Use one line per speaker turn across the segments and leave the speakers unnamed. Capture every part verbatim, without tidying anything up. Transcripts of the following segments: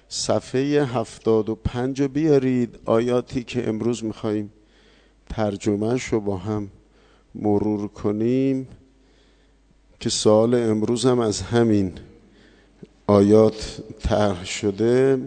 صفحه هفتاد و پنج رو بیارید، آیاتی که امروز میخواییم ترجمهش رو با هم مرور کنیم که سوال امروز هم از همین آیات طرح شده.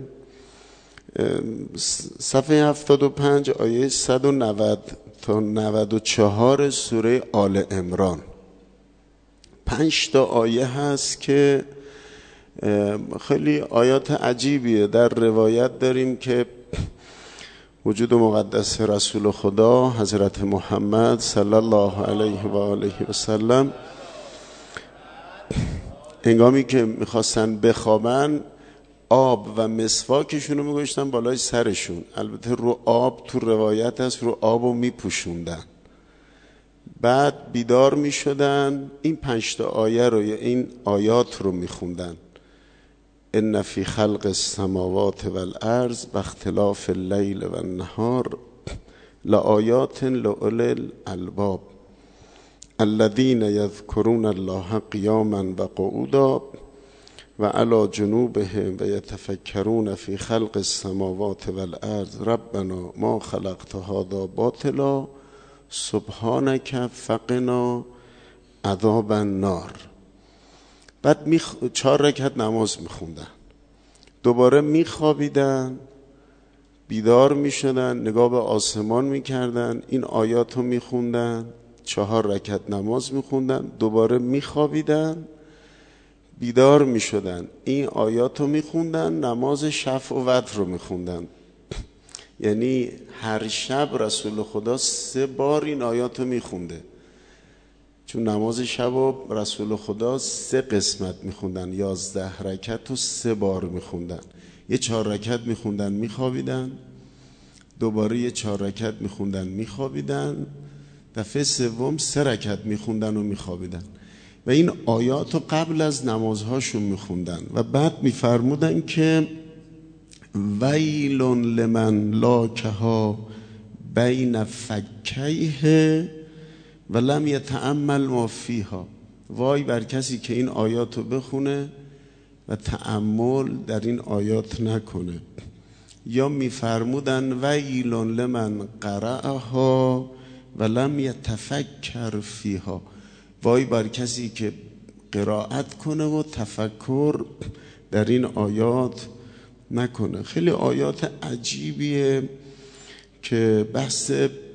صفحه هفتاد و پنج آیه صد و نود تا نود و چهار سوره آل عمران. پنج تا آیه هست که خیلی آیات عجیبیه. در روایت داریم که وجود مقدس رسول خدا حضرت محمد صلی الله علیه و آله و سلم هنگامی که میخواستن بخوابن آب و مسواکشون رو میگوشتن بالای سرشون. البته رو آب تو روایت هست رو آب رو میپوشوندن. بعد بیدار میشدن این پنج تا آیه رو یا این آیات رو میخوندن: ان فی خلق السماوات والارض و اختلاف اللیل و النهار لآیات لأولی الالباب الذین یذکرون الله قیاما و قعودا و علی جنوبهم و یتفکرون فی خلق السماوات والارض ربنا ما خلقت هذا باطلا سبحانک فقنا عذاب النار. بعد میخ... چهار رکعت نماز میخوندن، دوباره میخوابیدن، بیدار میشدن، نگاه به آسمان میکردن، این آیات رو میخوندن، چهار رکعت نماز میخوندن، دوباره میخوابیدن، بیدار میشدن، این آیات رو میخوندن، نماز شفع و وتر رو میخوندن. یعنی هر شب رسول خدا سه بار این آیات رو میخونده، چون نماز شب و رسول خدا سه قسمت میخوندن، یازده رکعت و سه بار میخوندن. یه چهار رکعت میخوندن میخوابیدن، دوباره یه چهار رکعت میخوندن میخوابیدن، دفعه سوم سه رکعت میخوندن و میخوابیدن. و این آیات رو قبل از نمازهاشون میخوندن و بعد میفرمودن که ویل لمن لاکها بین فکیه و لم یتأمل ما فیها. وای بر کسی که این آیات رو بخونه و تأمل در این آیات نکنه. یا میفرمودن ویل لمن قرأها و لم یتفکر فیها. وای بر کسی که قرائت کنه و تفکر در این آیات نکنه. خیلی آیات عجیبیه که بحث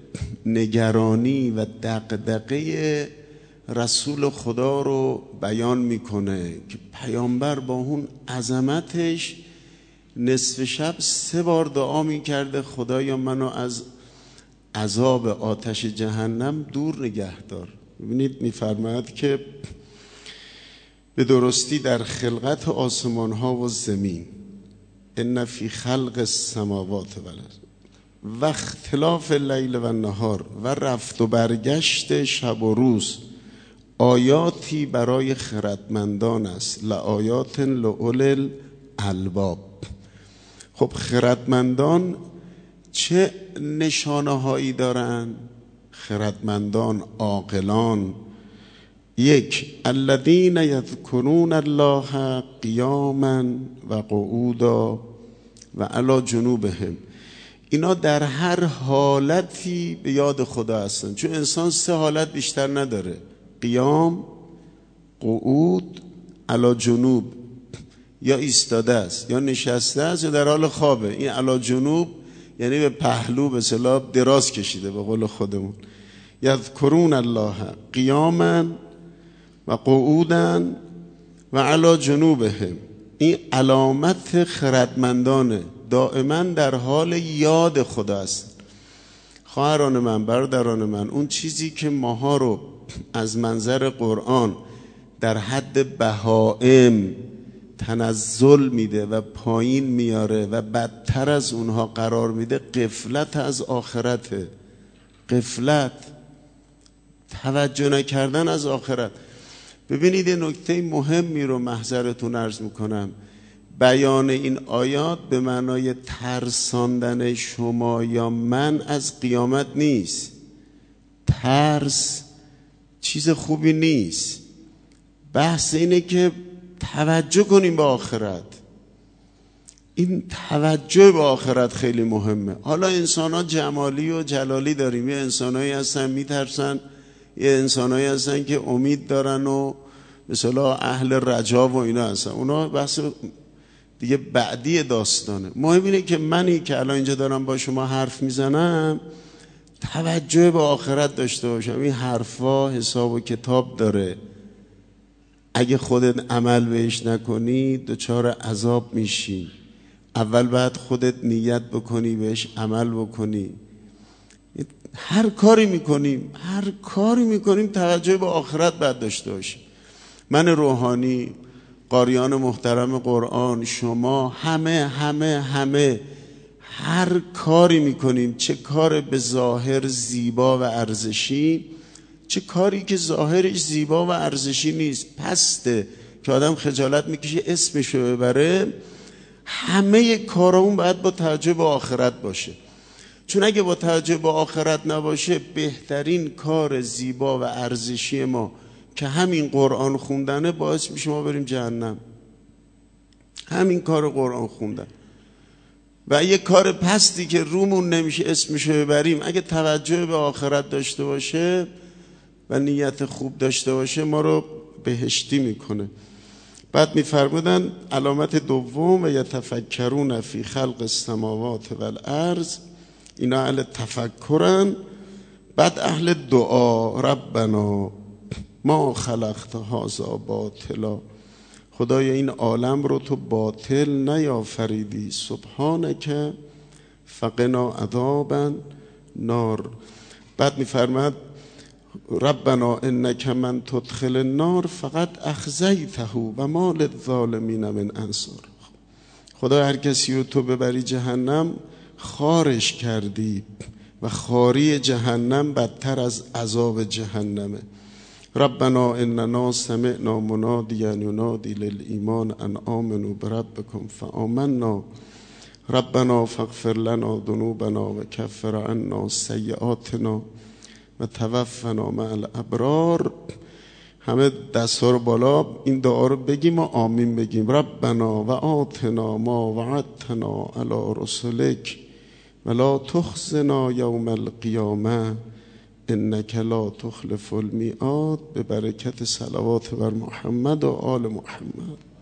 نگرانی و دغدغه رسول خدا رو بیان میکنه که پیامبر با اون عظمتش نصف شب سه بار دعا میکرده خدایا منو از عذاب آتش جهنم دور نگه دار. ببینید میفرماید که به درستی در خلقت آسمان ها و زمین ان فی خلق السماوات والارض و اختلاف اللیل و النهار و رفت و برگشت شب و روز آیاتی برای خردمندان است لآیات لأولی الالباب. خب خردمندان چه نشانه هایی دارن؟ خردمندان عاقلان: یک، الذین یذکرون الله قیاما و قعودا و علی جنوبهم. اینا در هر حالتی به یاد خدا هستن، چون انسان سه حالت بیشتر نداره: قیام، قعود، علی جنوب. یا ایستاده است یا نشسته است یا در حال خوابه. این علی جنوب یعنی به پهلو به اصطلاح دراز کشیده به قول خودمون. یذکرون الله قیاما و قعودا و علی جنوبهم. این علامت خردمندانه، دائما در حال یاد خدا است. خواهران من، برادران من، اون چیزی که ماها رو از منظر قرآن در حد بهائم تنزل میده و پایین میاره و بدتر از اونها قرار میده غفلت از آخرته. غفلت، توجه نکردن از آخرت. ببینید یه نکته مهمی رو محضرتون عرض میکنم. بیان این آیات به معنای ترساندن شما یا من از قیامت نیست. ترس چیز خوبی نیست. بحث اینه که توجه کنیم به آخرت. این توجه به آخرت خیلی مهمه. حالا انسان ها جمالی و جلالی داریم، یه انسان هایی هستن میترسن، یه انسان هایی هستن که امید دارن و مثلا اهل رجا و اینا هستن، اونا بحث دیگه بعدی داستانه. مهم اینه که منی که الان اینجا دارم با شما حرف میزنم توجه به آخرت داشته باشم. این حرفا حساب و کتاب داره، اگه خودت عمل بهش نکنی دچار عذاب میشی. اول بعد خودت نیت بکنی بهش عمل بکنی. هر کاری میکنیم هر کاری میکنیم توجه به آخرت باید داشته باشیم. من روحانی، قاریان محترم قرآن، شما همه همه همه هر کاری میکنیم، چه کار به ظاهر زیبا و ارزشی، چه کاری که ظاهرش زیبا و ارزشی نیست، پسته که آدم خجالت میکشه اسمشو ببره، همه کارامون باید با توجه به آخرت باشه. چون اگه با توجه به آخرت نباشه، بهترین کار زیبا و ارزشی ما که همین قرآن خوندنه باعث میشه ما بریم جهنم. همین کار قرآن خوندن. و یه کار پستی که رومون نمیشه اسمشو ببریم، اگه توجه به آخرت داشته باشه و نیت خوب داشته باشه ما رو بهشتی میکنه. بعد میفرمودن علامت دوم و یتفکرون فی خلق السماوات والارض، اینا اهل تفکرن. بعد اهل دعا، ربنا ما خلقت هذا باطلا، خدای این عالم رو تو باطل نیافریدی، سبحانک فقنا عذاب النار. بعد میفرماد ربنا انک من تدخل النار فقط اخزیته و ما للظالمین من انصار، خدا هر کسی رو تو ببری جهنم خارش کردی و خاری جهنم بدتر از عذاب جهنمه. ربنا اننا سمعنا منادیا ینادی للایمان ان آمنوا بربکم فآمنا ربنا فاغفر لنا ذنوبنا و کفر عنا سیئاتنا و توفنا مع الابرار. همه دستا رو بالا این دعا رو بگیم و آمین بگیم. ربنا و آتنا ما وعدتنا علی رسلک و لا تخزنا یوم القیامه انک لا تخلف المیعاد. به برکت صلوات بر محمد و آل محمد.